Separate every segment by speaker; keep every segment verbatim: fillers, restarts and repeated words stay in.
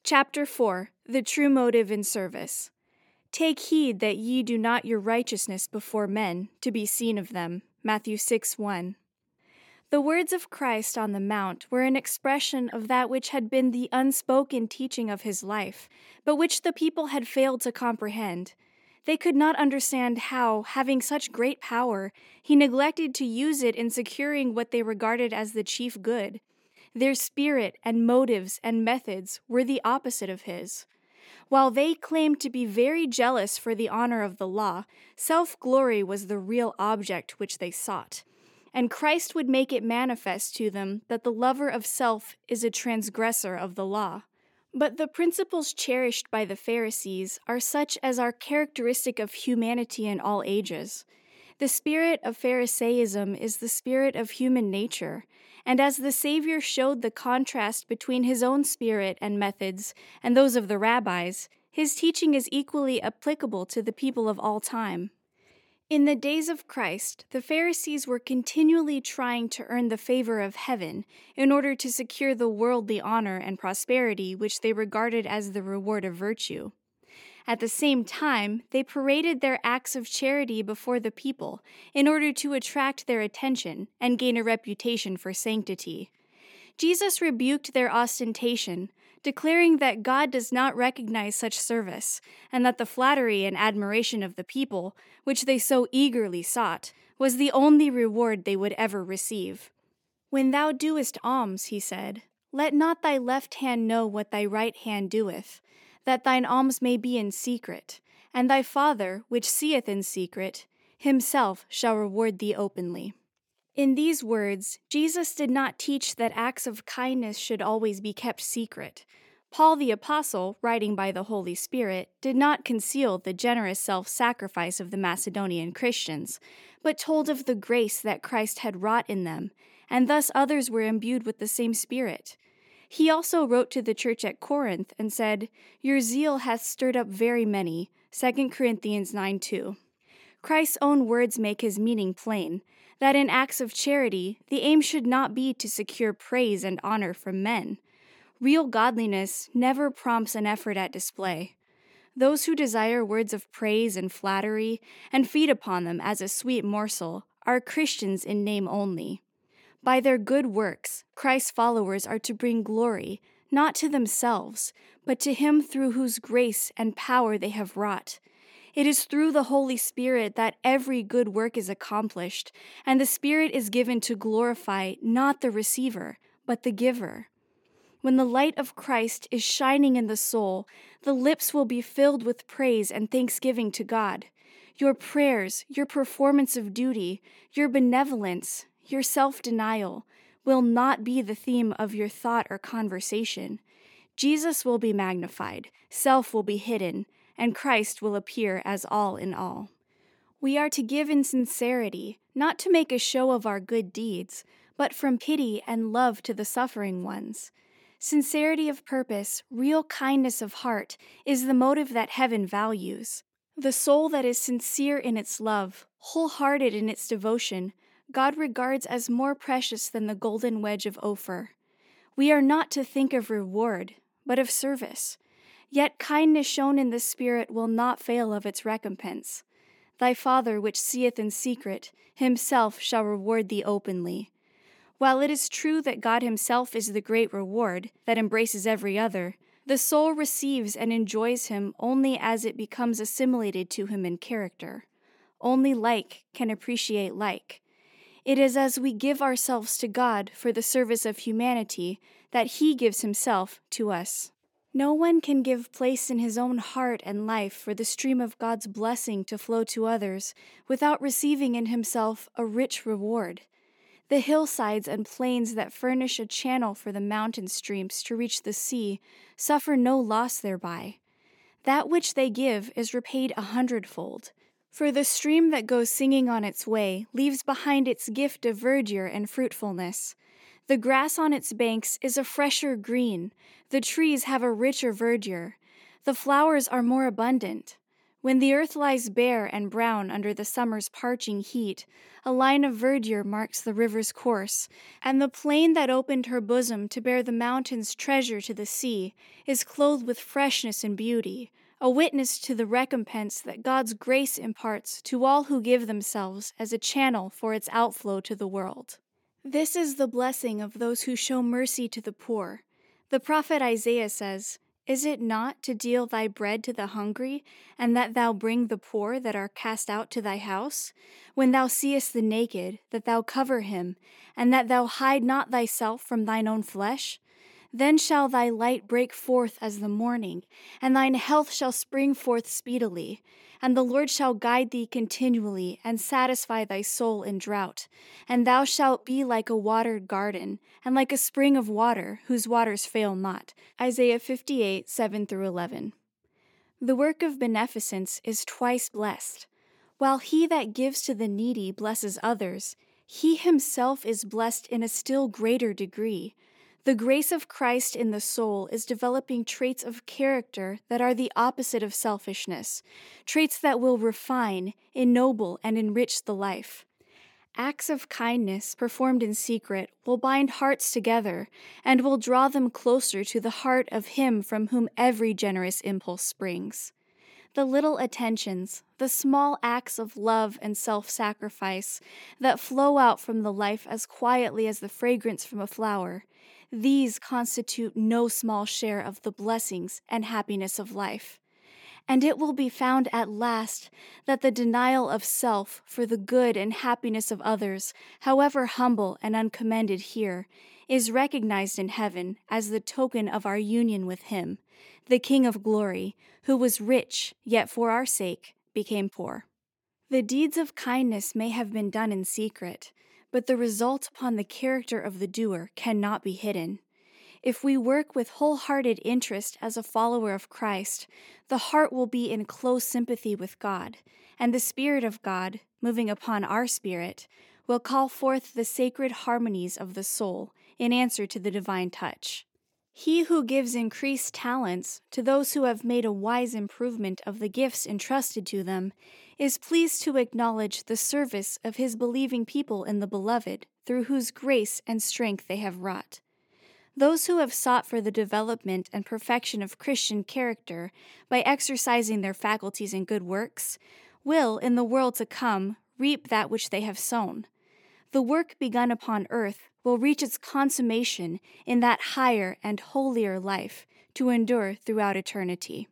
Speaker 1: Chapter four. The True Motive in Service. Take heed that ye do not your righteousness before men, to be seen of them. Matthew six one. The words of Christ on the Mount were an expression of that which had been the unspoken teaching of his life, but which the people had failed to comprehend. They could not understand how, having such great power, he neglected to use it in securing what they regarded as the chief good. Their spirit and motives and methods were the opposite of his. While they claimed to be very jealous for the honor of the law, self-glory was the real object which they sought. And Christ would make it manifest to them that the lover of self is a transgressor of the law. But the principles cherished by the Pharisees are such as are characteristic of humanity in all ages. The spirit of Pharisaism is the spirit of human nature, and as the Savior showed the contrast between his own spirit and methods and those of the rabbis, his teaching is equally applicable to the people of all time. In the days of Christ, the Pharisees were continually trying to earn the favor of heaven in order to secure the worldly honor and prosperity which they regarded as the reward of virtue. At the same time, they paraded their acts of charity before the people in order to attract their attention and gain a reputation for sanctity. Jesus rebuked their ostentation, declaring that God does not recognize such service, and that the flattery and admiration of the people, which they so eagerly sought, was the only reward they would ever receive. When thou doest alms, he said, let not thy left hand know what thy right hand doeth, that thine alms may be in secret, and thy Father, which seeth in secret, himself shall reward thee openly. In these words, Jesus did not teach that acts of kindness should always be kept secret. Paul the Apostle, writing by the Holy Spirit, did not conceal the generous self-sacrifice of the Macedonian Christians, but told of the grace that Christ had wrought in them, and thus others were imbued with the same Spirit. He also wrote to the church at Corinth and said, Your zeal hath stirred up very many, Second Corinthians nine two. Christ's own words make his meaning plain, that in acts of charity, the aim should not be to secure praise and honor from men. Real godliness never prompts an effort at display. Those who desire words of praise and flattery, and feed upon them as a sweet morsel, are Christians in name only. By their good works, Christ's followers are to bring glory, not to themselves, but to him through whose grace and power they have wrought. It is through the Holy Spirit that every good work is accomplished, and the Spirit is given to glorify not the receiver, but the giver. When the light of Christ is shining in the soul, the lips will be filled with praise and thanksgiving to God. Your prayers, your performance of duty, your benevolence, your self-denial will not be the theme of your thought or conversation. Jesus will be magnified, self will be hidden, and Christ will appear as all in all. We are to give in sincerity, not to make a show of our good deeds, but from pity and love to the suffering ones. Sincerity of purpose, real kindness of heart, is the motive that heaven values. The soul that is sincere in its love, wholehearted in its devotion, God regards as more precious than the golden wedge of Ophir. We are not to think of reward, but of service. Yet kindness shown in the Spirit will not fail of its recompense. Thy Father which seeth in secret, himself shall reward thee openly. While it is true that God himself is the great reward that embraces every other, the soul receives and enjoys him only as it becomes assimilated to him in character. Only like can appreciate like. It is as we give ourselves to God for the service of humanity that he gives himself to us. No one can give place in his own heart and life for the stream of God's blessing to flow to others without receiving in himself a rich reward. The hillsides and plains that furnish a channel for the mountain streams to reach the sea suffer no loss thereby. That which they give is repaid a hundredfold. For the stream that goes singing on its way leaves behind its gift of verdure and fruitfulness. The grass on its banks is a fresher green, the trees have a richer verdure, the flowers are more abundant. When the earth lies bare and brown under the summer's parching heat, a line of verdure marks the river's course, and the plain that opened her bosom to bear the mountain's treasure to the sea is clothed with freshness and beauty, a witness to the recompense that God's grace imparts to all who give themselves as a channel for its outflow to the world. This is the blessing of those who show mercy to the poor. The prophet Isaiah says, "Is it not to deal thy bread to the hungry, and that thou bring the poor that are cast out to thy house? When thou seest the naked, that thou cover him, and that thou hide not thyself from thine own flesh? Then shall thy light break forth as the morning, and thine health shall spring forth speedily. And the Lord shall guide thee continually, and satisfy thy soul in drought. And thou shalt be like a watered garden, and like a spring of water, whose waters fail not." Isaiah fifty-eight, seven through eleven. The work of beneficence is twice blessed. While he that gives to the needy blesses others, he himself is blessed in a still greater degree. The grace of Christ in the soul is developing traits of character that are the opposite of selfishness, traits that will refine, ennoble, and enrich the life. Acts of kindness performed in secret will bind hearts together and will draw them closer to the heart of Him from whom every generous impulse springs. The little attentions, the small acts of love and self-sacrifice that flow out from the life as quietly as the fragrance from a flower, these constitute no small share of the blessings and happiness of life. And it will be found at last that the denial of self for the good and happiness of others, however humble and uncommended here, is recognized in heaven as the token of our union with Him, the King of glory, who was rich, yet for our sake became poor. The deeds of kindness may have been done in secret, but the result upon the character of the doer cannot be hidden. If we work with wholehearted interest as a follower of Christ, the heart will be in close sympathy with God, and the Spirit of God, moving upon our spirit, will call forth the sacred harmonies of the soul in answer to the divine touch. He who gives increased talents to those who have made a wise improvement of the gifts entrusted to them is pleased to acknowledge the service of his believing people in the Beloved, through whose grace and strength they have wrought. Those who have sought for the development and perfection of Christian character by exercising their faculties in good works will, in the world to come, reap that which they have sown. The work begun upon earth will reach its consummation in that higher and holier life to endure throughout eternity.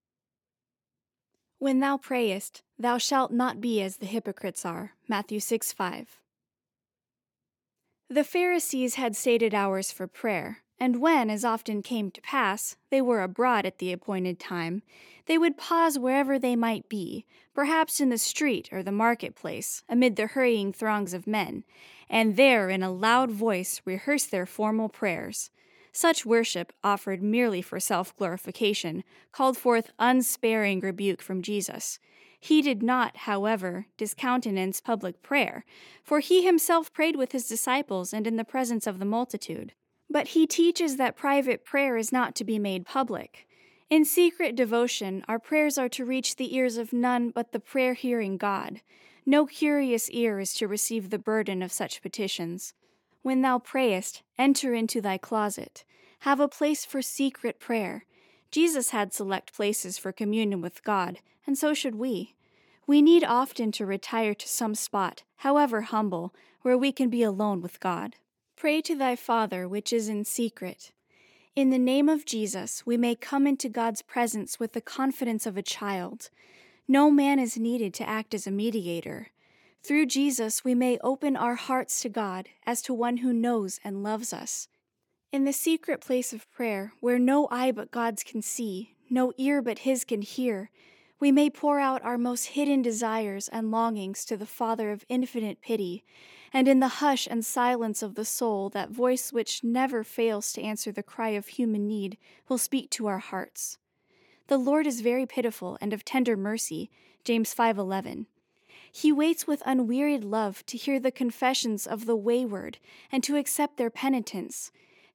Speaker 1: When thou prayest, thou shalt not be as the hypocrites are. Matthew six five. The Pharisees had stated hours for prayer, and when, as often came to pass, they were abroad at the appointed time, they would pause wherever they might be, perhaps in the street or the marketplace, amid the hurrying throngs of men, and there in a loud voice rehearse their formal prayers. Such worship, offered merely for self-glorification, called forth unsparing rebuke from Jesus. He did not, however, discountenance public prayer, for he himself prayed with his disciples and in the presence of the multitude. But he teaches that private prayer is not to be made public. In secret devotion, our prayers are to reach the ears of none but the prayer-hearing God. No curious ear is to receive the burden of such petitions. When thou prayest, enter into thy closet. Have a place for secret prayer. Jesus had select places for communion with God, and so should we. We need often to retire to some spot, however humble, where we can be alone with God. Pray to thy Father which is in secret. In the name of Jesus, we may come into God's presence with the confidence of a child. No man is needed to act as a mediator. Through Jesus, we may open our hearts to God as to one who knows and loves us. In the secret place of prayer, where no eye but God's can see, no ear but His can hear, we may pour out our most hidden desires and longings to the Father of infinite pity, and in the hush and silence of the soul, that voice which never fails to answer the cry of human need will speak to our hearts. The Lord is very pitiful and of tender mercy, James five eleven. He waits with unwearied love to hear the confessions of the wayward and to accept their penitence.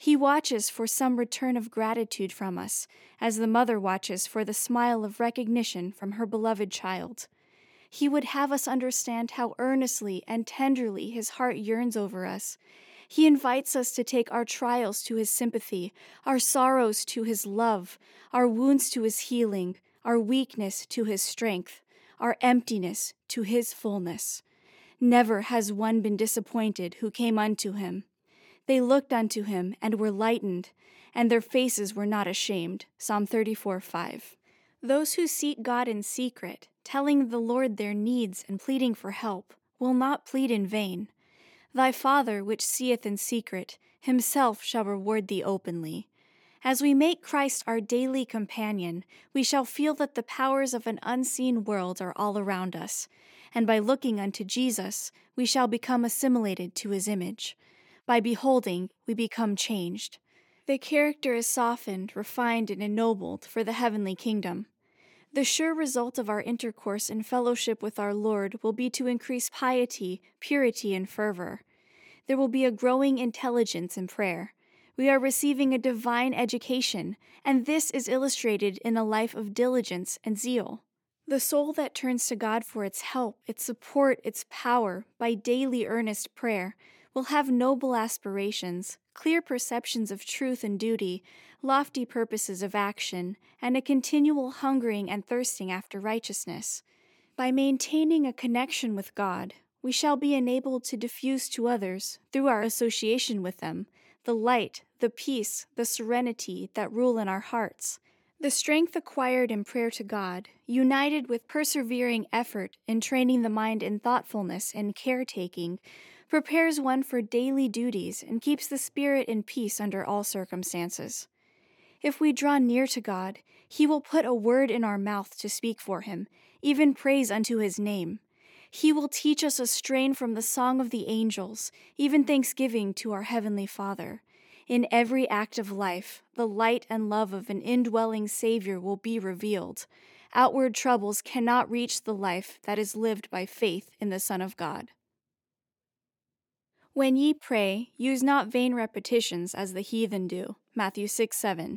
Speaker 1: He watches for some return of gratitude from us, as the mother watches for the smile of recognition from her beloved child. He would have us understand how earnestly and tenderly his heart yearns over us. He invites us to take our trials to his sympathy, our sorrows to his love, our wounds to his healing, our weakness to his strength, our emptiness to his fullness. Never has one been disappointed who came unto him. They looked unto him and were lightened, and their faces were not ashamed. Psalm thirty-four five. Those who seek God in secret, telling the Lord their needs and pleading for help, will not plead in vain. Thy Father, which seeth in secret, himself shall reward thee openly. As we make Christ our daily companion, we shall feel that the powers of an unseen world are all around us, and by looking unto Jesus, we shall become assimilated to his image. By beholding, we become changed. The character is softened, refined, and ennobled for the heavenly kingdom. The sure result of our intercourse and fellowship with our Lord will be to increase piety, purity, and fervor. There will be a growing intelligence in prayer. We are receiving a divine education, and this is illustrated in a life of diligence and zeal. The soul that turns to God for its help, its support, its power, by daily earnest prayer, will have noble aspirations, clear perceptions of truth and duty, lofty purposes of action, and a continual hungering and thirsting after righteousness. By maintaining a connection with God, we shall be enabled to diffuse to others, through our association with them, the light, the peace, the serenity that rule in our hearts. The strength acquired in prayer to God, united with persevering effort in training the mind in thoughtfulness and caretaking, prepares one for daily duties and keeps the spirit in peace under all circumstances. If we draw near to God, he will put a word in our mouth to speak for him, even praise unto his name. He will teach us a strain from the song of the angels, even thanksgiving to our heavenly Father. In every act of life, the light and love of an indwelling Savior will be revealed. Outward troubles cannot reach the life that is lived by faith in the Son of God. When ye pray, use not vain repetitions as the heathen do. Matthew six seven.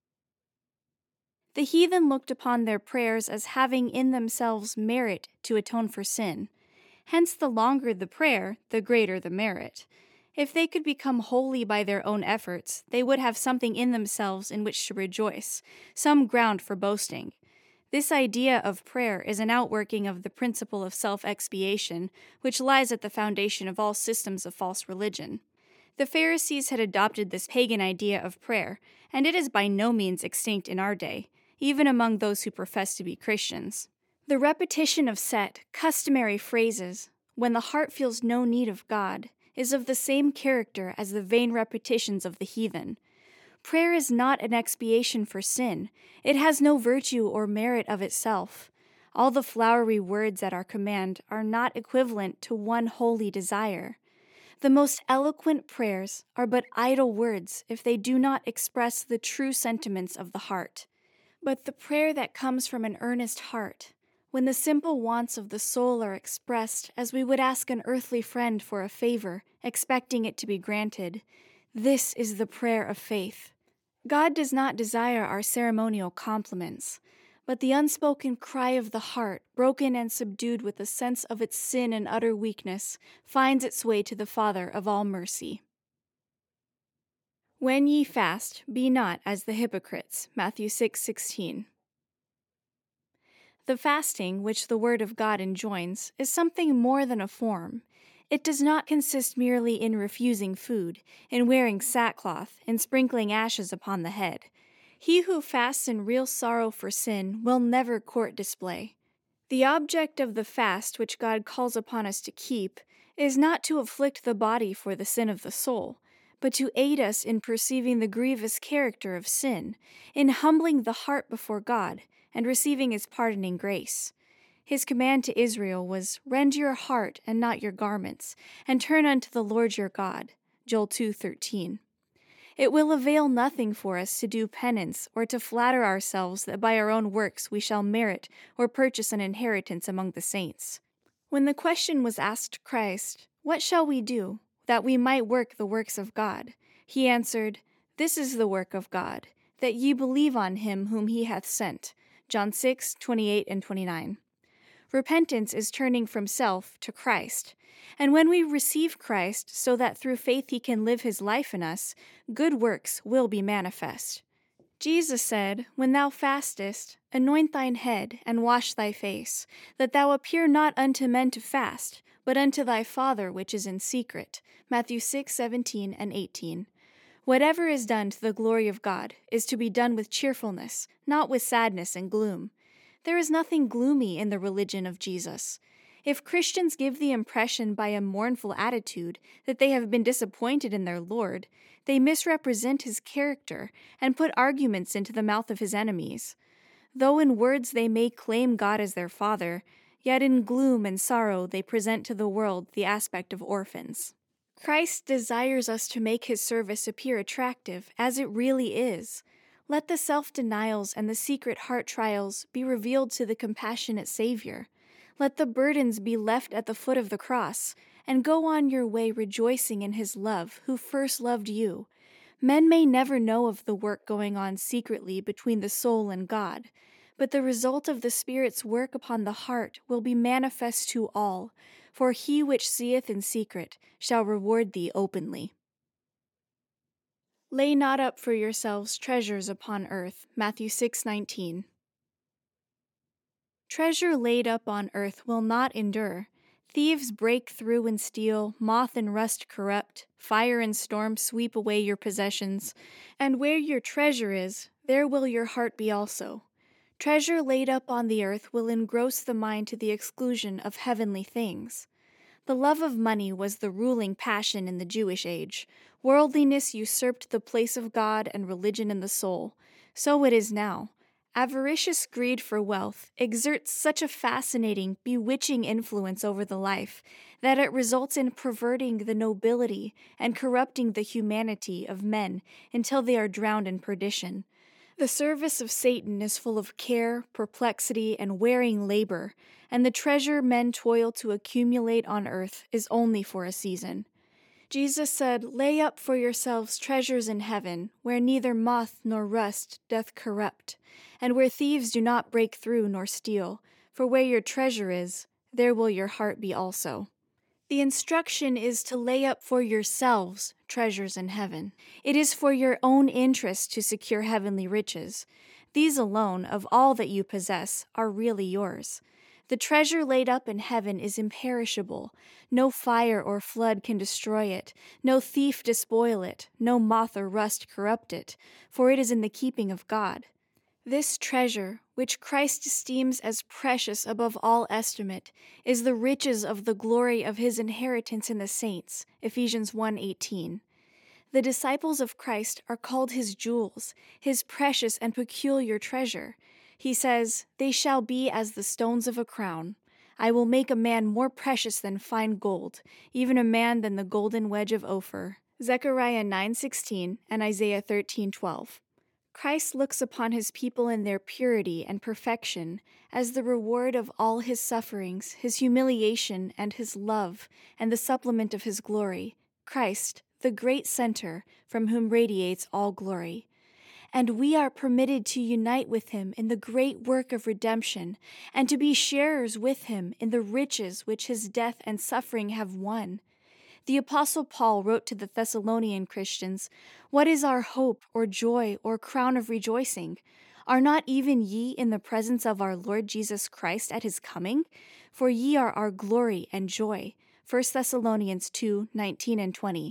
Speaker 1: The heathen looked upon their prayers as having in themselves merit to atone for sin. Hence the longer the prayer, the greater the merit. If they could become holy by their own efforts, they would have something in themselves in which to rejoice, some ground for boasting. This idea of prayer is an outworking of the principle of self-expiation, which lies at the foundation of all systems of false religion. The Pharisees had adopted this pagan idea of prayer, and it is by no means extinct in our day, even among those who profess to be Christians. The repetition of set, customary phrases, when the heart feels no need of God, is of the same character as the vain repetitions of the heathen. Prayer is not an expiation for sin. It has no virtue or merit of itself. All the flowery words at our command are not equivalent to one holy desire. The most eloquent prayers are but idle words if they do not express the true sentiments of the heart. But the prayer that comes from an earnest heart, when the simple wants of the soul are expressed as we would ask an earthly friend for a favor, expecting it to be granted, this is the prayer of faith. God does not desire our ceremonial compliments, but the unspoken cry of the heart, broken and subdued with a sense of its sin and utter weakness, finds its way to the Father of all mercy. When ye fast, be not as the hypocrites. Matthew six sixteen. The fasting which the Word of God enjoins is something more than a form. It does not consist merely in refusing food, in wearing sackcloth, in sprinkling ashes upon the head. He who fasts in real sorrow for sin will never court display. The object of the fast which God calls upon us to keep is not to afflict the body for the sin of the soul, but to aid us in perceiving the grievous character of sin, in humbling the heart before God, and receiving his pardoning grace. His command to Israel was, "Rend your heart and not your garments, and turn unto the Lord your God." Joel two thirteen. It will avail nothing for us to do penance or to flatter ourselves that by our own works we shall merit or purchase an inheritance among the saints. When the question was asked Christ, "What shall we do, that we might work the works of God?" he answered, This is the work of God, that ye believe on him whom he hath sent. John six, twenty-eight and twenty-nine. Repentance is turning from self to Christ. And when we receive Christ so that through faith he can live his life in us, good works will be manifest. Jesus said, When thou fastest, anoint thine head, and wash thy face, that thou appear not unto men to fast, but unto thy Father which is in secret. Matthew six, seventeen and eighteen. Whatever is done to the glory of God is to be done with cheerfulness, not with sadness and gloom. There is nothing gloomy in the religion of Jesus. If Christians give the impression by a mournful attitude that they have been disappointed in their Lord, they misrepresent his character and put arguments into the mouth of his enemies. Though in words they may claim God as their Father, yet in gloom and sorrow they present to the world the aspect of orphans. Christ desires us to make his service appear attractive, as it really is. Let the self-denials and the secret heart trials be revealed to the compassionate Savior. Let the burdens be left at the foot of the cross, and go on your way rejoicing in his love, who first loved you. Men may never know of the work going on secretly between the soul and God, but the result of the Spirit's work upon the heart will be manifest to all, for he which seeth in secret shall reward thee openly. Lay not up for yourselves treasures upon earth. Matthew six nineteen. Treasure laid up on earth will not endure. Thieves break through and steal, moth and rust corrupt, fire and storm sweep away your possessions. And where your treasure is, there will your heart be also. Treasure laid up on the earth will engross the mind to the exclusion of heavenly things. The love of money was the ruling passion in the Jewish age. Worldliness usurped the place of God and religion in the soul. So it is now. Avaricious greed for wealth exerts such a fascinating, bewitching influence over the life that it results in perverting the nobility and corrupting the humanity of men until they are drowned in perdition. The service of Satan is full of care, perplexity, and wearing labor, and the treasure men toil to accumulate on earth is only for a season. Jesus said, Lay up for yourselves treasures in heaven, where neither moth nor rust doth corrupt, and where thieves do not break through nor steal, for where your treasure is, there will your heart be also. The instruction is to lay up for yourselves treasures in heaven. It is for your own interest to secure heavenly riches. These alone, of all that you possess, are really yours. The treasure laid up in heaven is imperishable. No fire or flood can destroy it, no thief despoil it, no moth or rust corrupt it, for it is in the keeping of God. This treasure, which Christ esteems as precious above all estimate, is the riches of the glory of his inheritance in the saints. Ephesians one eighteen. The disciples of Christ are called his jewels, his precious and peculiar treasure. He says, They shall be as the stones of a crown. I will make a man more precious than fine gold, even a man than the golden wedge of Ophir. Zechariah nine sixteen and Isaiah thirteen twelve. Christ looks upon his people in their purity and perfection as the reward of all his sufferings, his humiliation, and his love, and the supplement of his glory. Christ, the great center, from whom radiates all glory. And we are permitted to unite with him in the great work of redemption, and to be sharers with him in the riches which his death and suffering have won. The Apostle Paul wrote to the Thessalonian Christians, What is our hope, or joy, or crown of rejoicing? Are not even ye in the presence of our Lord Jesus Christ at his coming? For ye are our glory and joy. First Thessalonians two nineteen and twenty.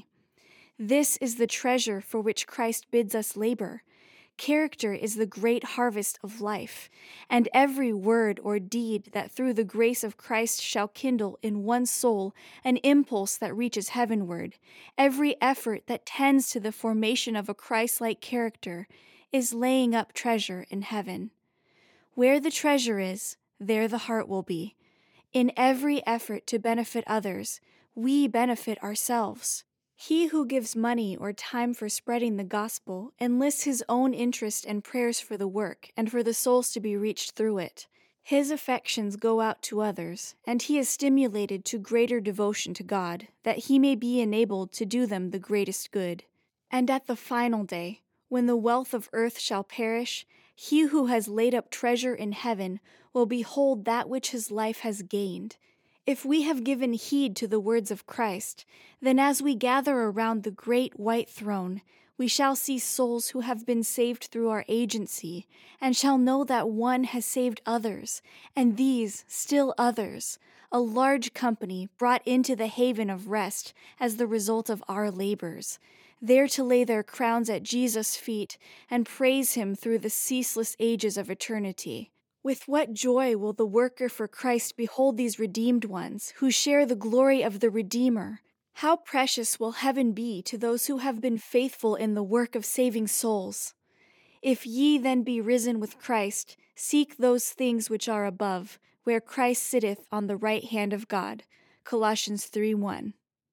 Speaker 1: This is the treasure for which Christ bids us labor. Character is the great harvest of life, and every word or deed that through the grace of Christ shall kindle in one soul an impulse that reaches heavenward, every effort that tends to the formation of a Christ-like character, is laying up treasure in heaven. Where the treasure is, there the heart will be. In every effort to benefit others, we benefit ourselves. He who gives money or time for spreading the gospel enlists his own interest and prayers for the work and for the souls to be reached through it. His affections go out to others, and he is stimulated to greater devotion to God, that he may be enabled to do them the greatest good. And at the final day, When the wealth of earth shall perish, he who has laid up treasure in heaven will behold that which his life has gained. If we have given heed to the words of Christ, then as we gather around the great white throne, we shall see souls who have been saved through our agency, and shall know that one has saved others, and these still others, a large company brought into the haven of rest as the result of our labors, there to lay their crowns at Jesus' feet and praise him through the ceaseless ages of eternity. With what joy will the worker for Christ behold these redeemed ones, who share the glory of the Redeemer? How precious will heaven be to those who have been faithful in the work of saving souls! If ye then be risen with Christ, seek those things which are above, where Christ sitteth on the right hand of God. Colossians three one.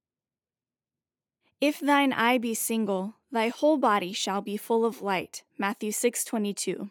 Speaker 1: If thine eye be single, thy whole body shall be full of light. Matthew six twenty-two.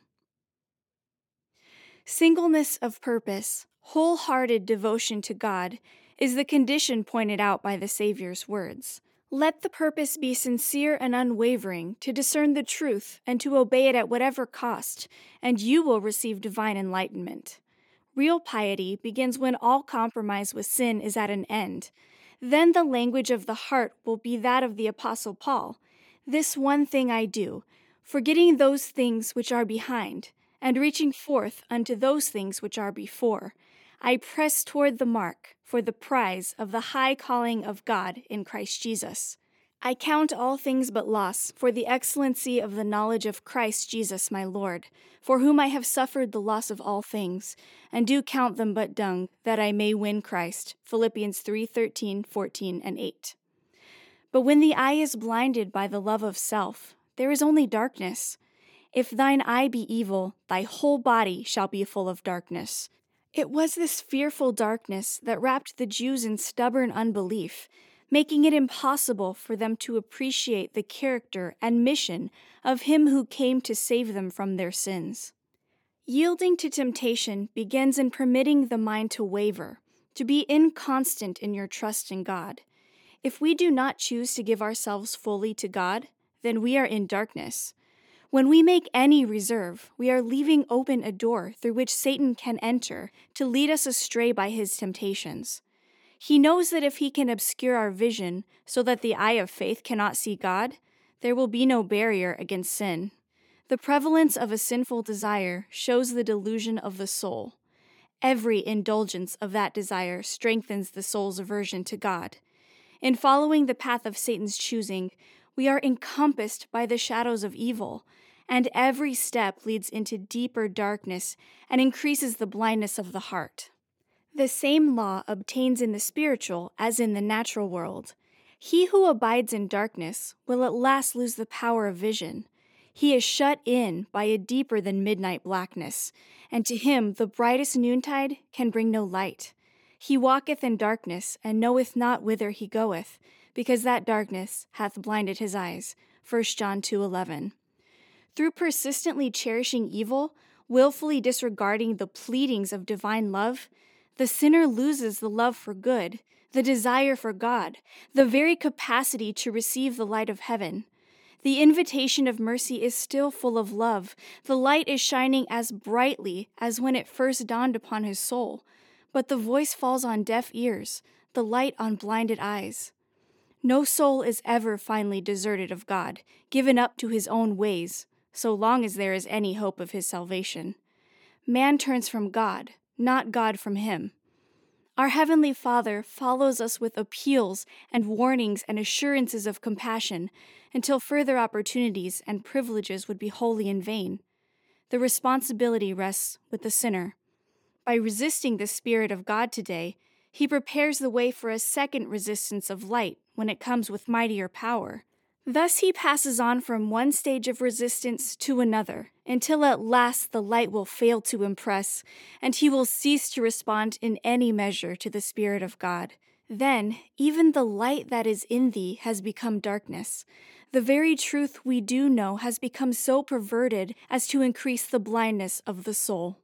Speaker 1: Singleness of purpose, wholehearted devotion to God, is the condition pointed out by the Savior's words. Let the purpose be sincere and unwavering, to discern the truth and to obey it at whatever cost, and you will receive divine enlightenment. Real piety begins when all compromise with sin is at an end. Then the language of the heart will be that of the Apostle Paul. This one thing I do, forgetting those things which are behind, and reaching forth unto those things which are before, I press toward the mark for the prize of the high calling of God in Christ Jesus. I count all things but loss for the excellency of the knowledge of Christ Jesus my Lord, for whom I have suffered the loss of all things, and do count them but dung, that I may win Christ. Philippians three thirteen, fourteen, and eight. But when the eye is blinded by the love of self, there is only darkness. If thine eye be evil, thy whole body shall be full of darkness. It was this fearful darkness that wrapped the Jews in stubborn unbelief, making it impossible for them to appreciate the character and mission of him who came to save them from their sins. Yielding to temptation begins in permitting the mind to waver, to be inconstant in your trust in God. If we do not choose to give ourselves fully to God, then we are in darkness. When we make any reserve, we are leaving open a door through which Satan can enter to lead us astray by his temptations. He knows that if he can obscure our vision so that the eye of faith cannot see God, there will be no barrier against sin. The prevalence of a sinful desire shows the delusion of the soul. Every indulgence of that desire strengthens the soul's aversion to God. In following the path of Satan's choosing, we are encompassed by the shadows of evil, and every step leads into deeper darkness and increases the blindness of the heart. The same law obtains in the spiritual as in the natural world. He who abides in darkness will at last lose the power of vision. He is shut in by a deeper than midnight blackness, and to him the brightest noontide can bring no light. He walketh in darkness, and knoweth not whither he goeth, because that darkness hath blinded his eyes. First John two eleven. Through persistently cherishing evil, willfully disregarding the pleadings of divine love, the sinner loses the love for good, the desire for God, the very capacity to receive the light of heaven. The invitation of mercy is still full of love. The light is shining as brightly as when it first dawned upon his soul, but the voice falls on deaf ears, the light on blinded eyes. No soul is ever finally deserted of God, given up to his own ways, so long as there is any hope of his salvation. Man turns from God, not God from him. Our Heavenly Father follows us with appeals and warnings and assurances of compassion until further opportunities and privileges would be wholly in vain. The responsibility rests with the sinner. By resisting the Spirit of God today, he prepares the way for a second resistance of light when it comes with mightier power. Thus he passes on from one stage of resistance to another, until at last the light will fail to impress, and he will cease to respond in any measure to the Spirit of God. Then even the light that is in thee has become darkness. The very truth we do know has become so perverted as to increase the blindness of the soul.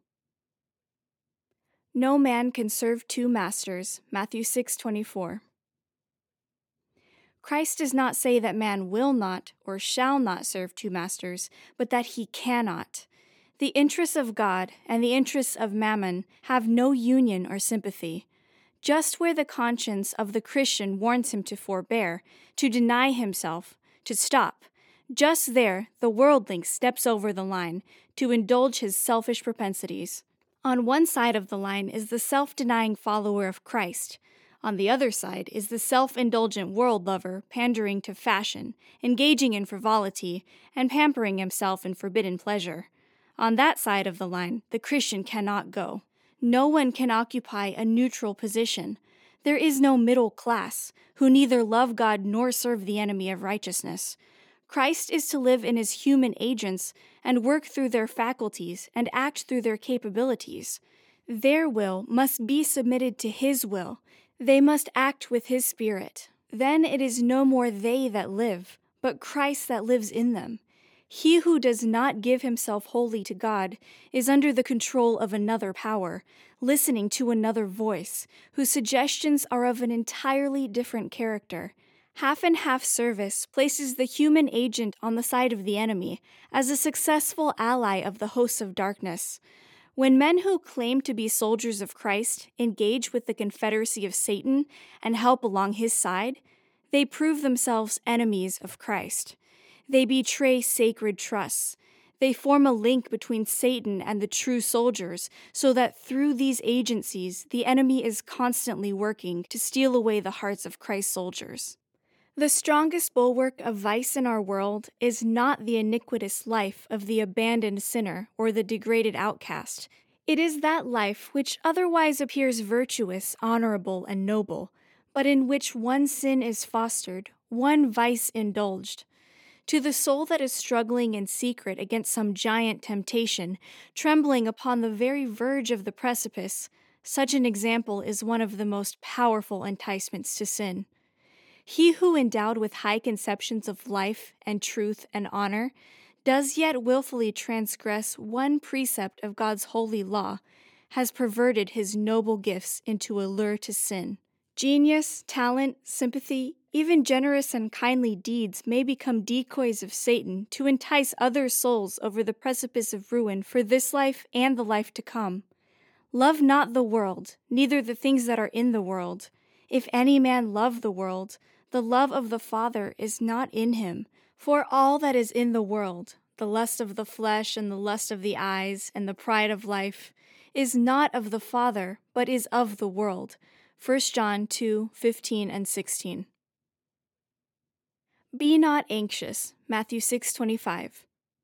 Speaker 1: No man can serve two masters. Matthew six twenty-four. Christ does not say that man will not or shall not serve two masters, but that he cannot. The interests of God and the interests of mammon have no union or sympathy. Just where the conscience of the Christian warns him to forbear, to deny himself, to stop, just there the worldling steps over the line to indulge his selfish propensities. On one side of the line is the self-denying follower of Christ. On the other side is the self-indulgent world lover pandering to fashion, engaging in frivolity, and pampering himself in forbidden pleasure. On that side of the line, the Christian cannot go. No one can occupy a neutral position. There is no middle class, who neither love God nor serve the enemy of righteousness. Christ is to live in his human agents and work through their faculties and act through their capabilities. Their will must be submitted to his will. They must act with his Spirit. Then it is no more they that live, but Christ that lives in them. He who does not give himself wholly to God is under the control of another power, listening to another voice, whose suggestions are of an entirely different character. Half and half service places the human agent on the side of the enemy as a successful ally of the hosts of darkness. When men who claim to be soldiers of Christ engage with the confederacy of Satan and help along his side, they prove themselves enemies of Christ. They betray sacred trusts. They form a link between Satan and the true soldiers, so that through these agencies, the enemy is constantly working to steal away the hearts of Christ's soldiers. The strongest bulwark of vice in our world is not the iniquitous life of the abandoned sinner or the degraded outcast. It is that life which otherwise appears virtuous, honorable, and noble, but in which one sin is fostered, one vice indulged. To the soul that is struggling in secret against some giant temptation, trembling upon the very verge of the precipice, such an example is one of the most powerful enticements to sin. He who, endowed with high conceptions of life and truth and honor, does yet willfully transgress one precept of God's holy law, has perverted his noble gifts into a lure to sin. Genius, talent, sympathy, even generous and kindly deeds may become decoys of Satan to entice other souls over the precipice of ruin for this life and the life to come. Love not the world, neither the things that are in the world. If any man love the world, the love of the Father is not in him. For all that is in the world, the lust of the flesh and the lust of the eyes and the pride of life, is not of the Father, but is of the world. First John two fifteen and sixteen. Be not anxious. Matthew six twenty-five.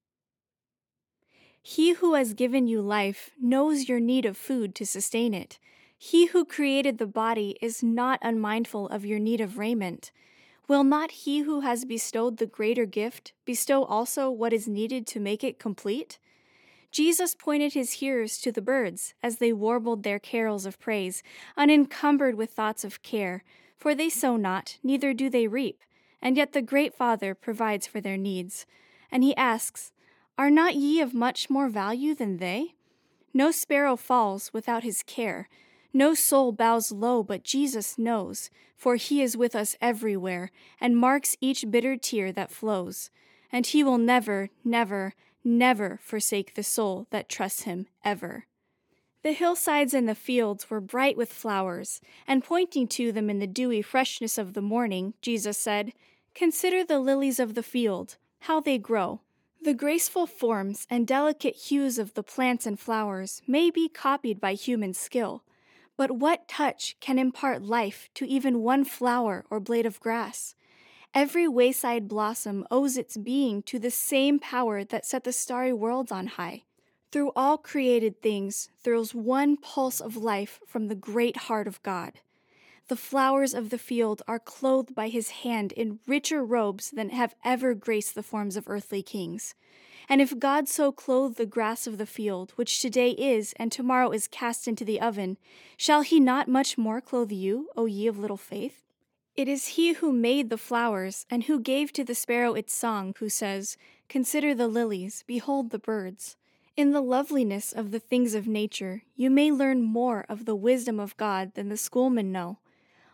Speaker 1: He who has given you life knows your need of food to sustain it. He who created the body is not unmindful of your need of raiment. Will not he who has bestowed the greater gift bestow also what is needed to make it complete? Jesus pointed his hearers to the birds as they warbled their carols of praise, unencumbered with thoughts of care, for they sow not, neither do they reap, and yet the great Father provides for their needs. And he asks, Are not ye of much more value than they? No sparrow falls without his care. No soul bows low, but Jesus knows, for he is with us everywhere, and marks each bitter tear that flows. And he will never, never, never forsake the soul that trusts him, ever. The hillsides and the fields were bright with flowers, and pointing to them in the dewy freshness of the morning, Jesus said, Consider the lilies of the field, how they grow. The graceful forms and delicate hues of the plants and flowers may be copied by human skill, but what touch can impart life to even one flower or blade of grass? Every wayside blossom owes its being to the same power that set the starry worlds on high. Through all created things thrills one pulse of life from the great heart of God. The flowers of the field are clothed by his hand in richer robes than have ever graced the forms of earthly kings. And if God so clothe the grass of the field, which today is and tomorrow is cast into the oven, shall he not much more clothe you, O ye of little faith? It is he who made the flowers, and who gave to the sparrow its song, who says, Consider the lilies, behold the birds. In the loveliness of the things of nature, you may learn more of the wisdom of God than the schoolmen know.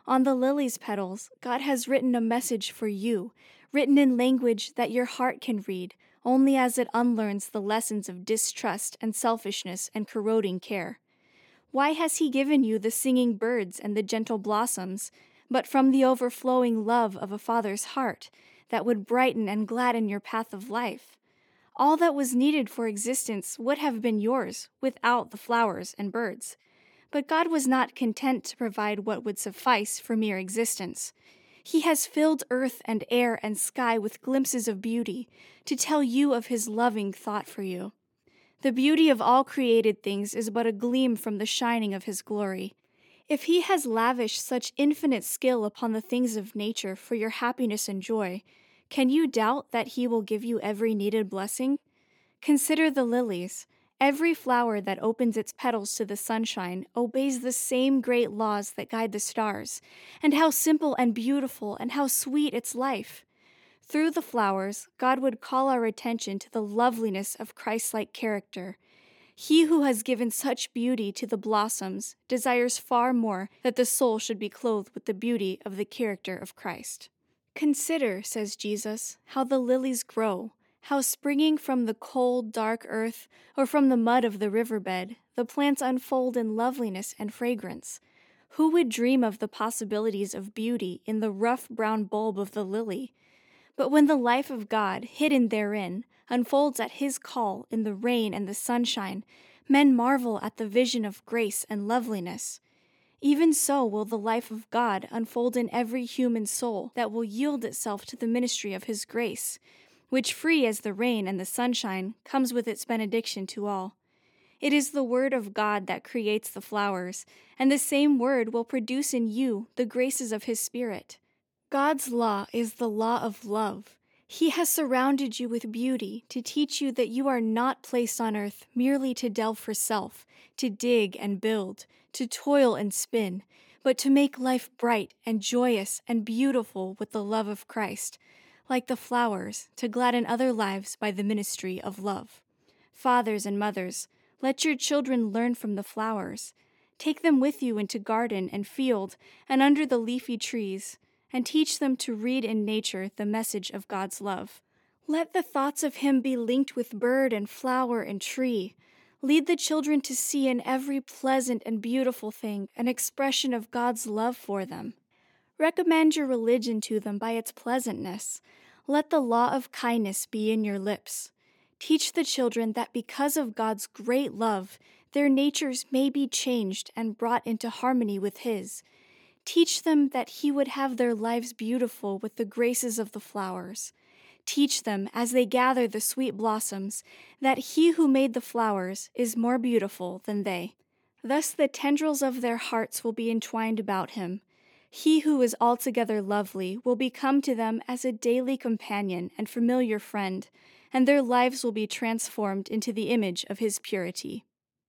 Speaker 1: On the lily's petals, God has written a message for you, written in language that your heart can read, only as it unlearns the lessons of distrust and selfishness and corroding care. Why has he given you the singing birds and the gentle blossoms, but from the overflowing love of a father's heart that would brighten and gladden your path of life? All that was needed for existence would have been yours without the flowers and birds. But God was not content to provide what would suffice for mere existence. He has filled earth and air and sky with glimpses of beauty to tell you of his loving thought for you. The beauty of all created things is but a gleam from the shining of his glory. If he has lavished such infinite skill upon the things of nature for your happiness and joy, can you doubt that he will give you every needed blessing? Consider the lilies. Every flower that opens its petals to the sunshine obeys the same great laws that guide the stars, and how simple and beautiful and how sweet its life. Through the flowers, God would call our attention to the loveliness of Christ-like character. He who has given such beauty to the blossoms desires far more that the soul should be clothed with the beauty of the character of Christ. Consider, says Jesus, how the lilies grow, how springing from the cold, dark earth or from the mud of the riverbed, the plants unfold in loveliness and fragrance. Who would dream of the possibilities of beauty in the rough brown bulb of the lily? But when the life of God, hidden therein, unfolds at his call in the rain and the sunshine, men marvel at the vision of grace and loveliness. Even so will the life of God unfold in every human soul that will yield itself to the ministry of his grace, which, free as the rain and the sunshine, comes with its benediction to all. It is the word of God that creates the flowers, and the same word will produce in you the graces of his Spirit. God's law is the law of love. He has surrounded you with beauty to teach you that you are not placed on earth merely to delve for self, to dig and build, to toil and spin, but to make life bright and joyous and beautiful with the love of Christ, like the flowers, to gladden other lives by the ministry of love. Fathers and mothers, let your children learn from the flowers. Take them with you into garden and field and under the leafy trees, and teach them to read in nature the message of God's love. Let the thoughts of him be linked with bird and flower and tree. Lead the children to see in every pleasant and beautiful thing an expression of God's love for them. Recommend your religion to them by its pleasantness. Let the law of kindness be in your lips. Teach the children that because of God's great love, their natures may be changed and brought into harmony with his. Teach them that he would have their lives beautiful with the graces of the flowers. Teach them, as they gather the sweet blossoms, that he who made the flowers is more beautiful than they. Thus the tendrils of their hearts will be entwined about him. He who is altogether lovely will become to them as a daily companion and familiar friend, and their lives will be transformed into the image of his purity.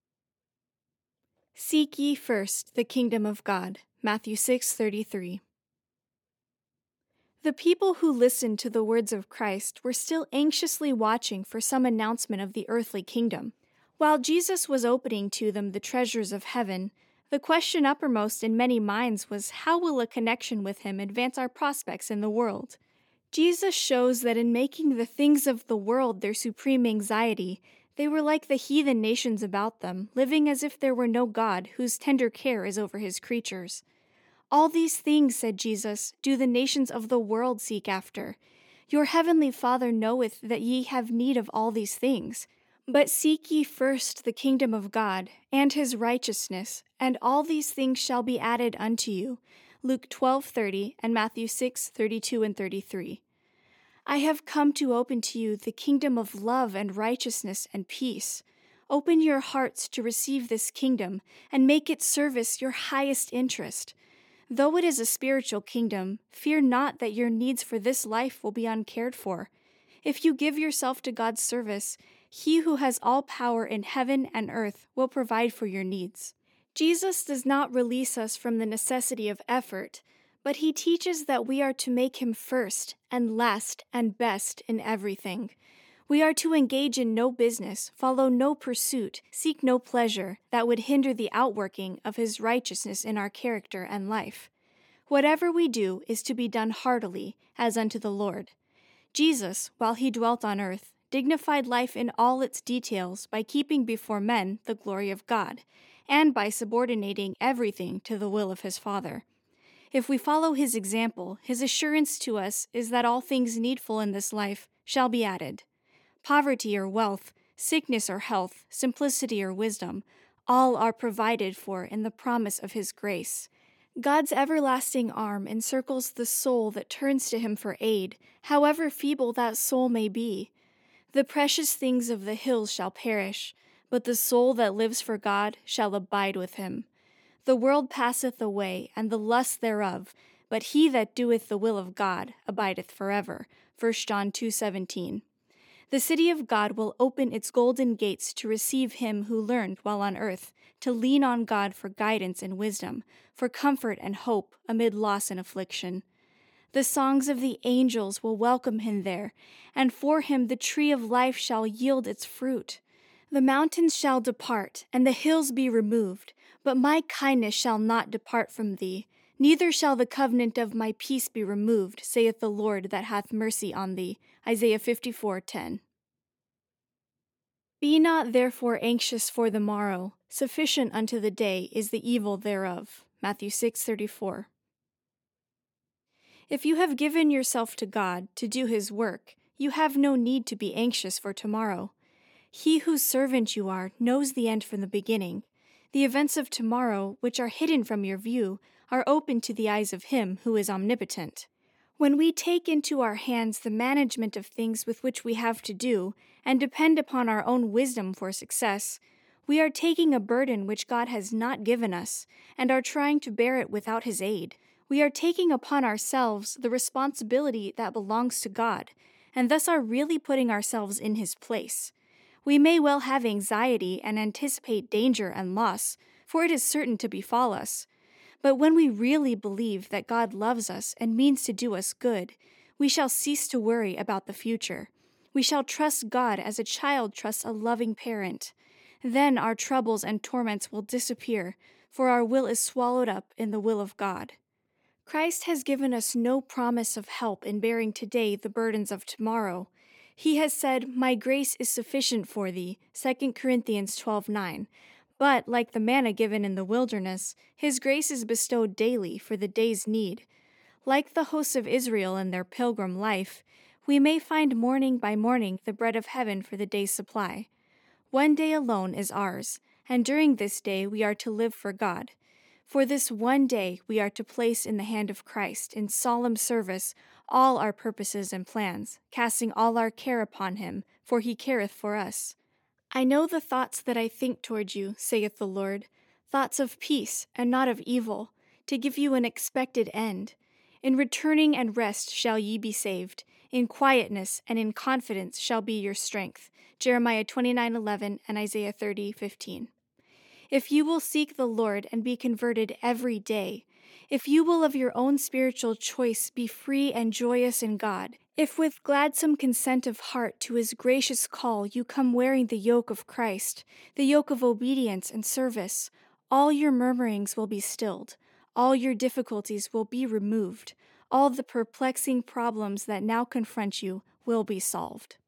Speaker 1: Seek ye first the kingdom of God. Matthew six thirty-three. The people who listened to the words of Christ were still anxiously watching for some announcement of the earthly kingdom. While Jesus was opening to them the treasures of heaven, the question uppermost in many minds was, how will a connection with him advance our prospects in the world? Jesus shows that in making the things of the world their supreme anxiety, they were like the heathen nations about them, living as if there were no God whose tender care is over his creatures. All these things, said Jesus, do the nations of the world seek after. Your heavenly Father knoweth that ye have need of all these things. But seek ye first the kingdom of God, and his righteousness, and all these things shall be added unto you. Luke twelve thirty and Matthew six thirty-two and thirty-three. I have come to open to you the kingdom of love and righteousness and peace. Open your hearts to receive this kingdom, and make its service your highest interest. Though it is a spiritual kingdom, fear not that your needs for this life will be uncared for. If you give yourself to God's service, he who has all power in heaven and earth will provide for your needs. Jesus does not release us from the necessity of effort, but he teaches that we are to make him first and last and best in everything. We are to engage in no business, follow no pursuit, seek no pleasure that would hinder the outworking of his righteousness in our character and life. Whatever we do is to be done heartily, as unto the Lord. Jesus, while he dwelt on earth, dignified life in all its details by keeping before men the glory of God, and by subordinating everything to the will of his Father. If we follow his example, his assurance to us is that all things needful in this life shall be added. Poverty or wealth, sickness or health, simplicity or wisdom, all are provided for in the promise of his grace. God's everlasting arm encircles the soul that turns to him for aid, however feeble that soul may be. The precious things of the hills shall perish, but the soul that lives for God shall abide with him. The world passeth away, and the lust thereof, but he that doeth the will of God abideth forever. First John two seventeen. The city of God will open its golden gates to receive him who learned while on earth to lean on God for guidance and wisdom, for comfort and hope amid loss and affliction. The songs of the angels will welcome him there, and for him the tree of life shall yield its fruit. The mountains shall depart, and the hills be removed, but my kindness shall not depart from thee, neither shall the covenant of my peace be removed, saith the Lord that hath mercy on thee. Isaiah fifty-four ten. Be not therefore anxious for the morrow, sufficient unto the day is the evil thereof. Matthew six thirty-four. If you have given yourself to God to do his work, you have no need to be anxious for tomorrow. He whose servant you are knows the end from the beginning. The events of tomorrow, which are hidden from your view, are open to the eyes of him who is omnipotent. When we take into our hands the management of things with which we have to do, and depend upon our own wisdom for success, we are taking a burden which God has not given us, and are trying to bear it without his aid. We are taking upon ourselves the responsibility that belongs to God, and thus are really putting ourselves in his place. We may well have anxiety and anticipate danger and loss, for it is certain to befall us. But when we really believe that God loves us and means to do us good, we shall cease to worry about the future. We shall trust God as a child trusts a loving parent. Then our troubles and torments will disappear, for our will is swallowed up in the will of God. Christ has given us no promise of help in bearing today the burdens of tomorrow. He has said, "My grace is sufficient for thee," Second Corinthians twelve nine. But, like the manna given in the wilderness, his grace is bestowed daily for the day's need. Like the hosts of Israel in their pilgrim life, we may find morning by morning the bread of heaven for the day's supply. One day alone is ours, and during this day we are to live for God. For this one day we are to place in the hand of Christ in solemn service all our purposes and plans, casting all our care upon him, for he careth for us. I know the thoughts that I think toward you, saith the Lord, thoughts of peace and not of evil, to give you an expected end. In returning and rest shall ye be saved. In quietness and in confidence shall be your strength. Jeremiah twenty-nine eleven and Isaiah thirty fifteen. If you will seek the Lord and be converted every day, if you will of your own spiritual choice be free and joyous in God, if with gladsome consent of heart to his gracious call you come wearing the yoke of Christ, the yoke of obedience and service, all your murmurings will be stilled, all your difficulties will be removed, all the perplexing problems that now confront you will be solved.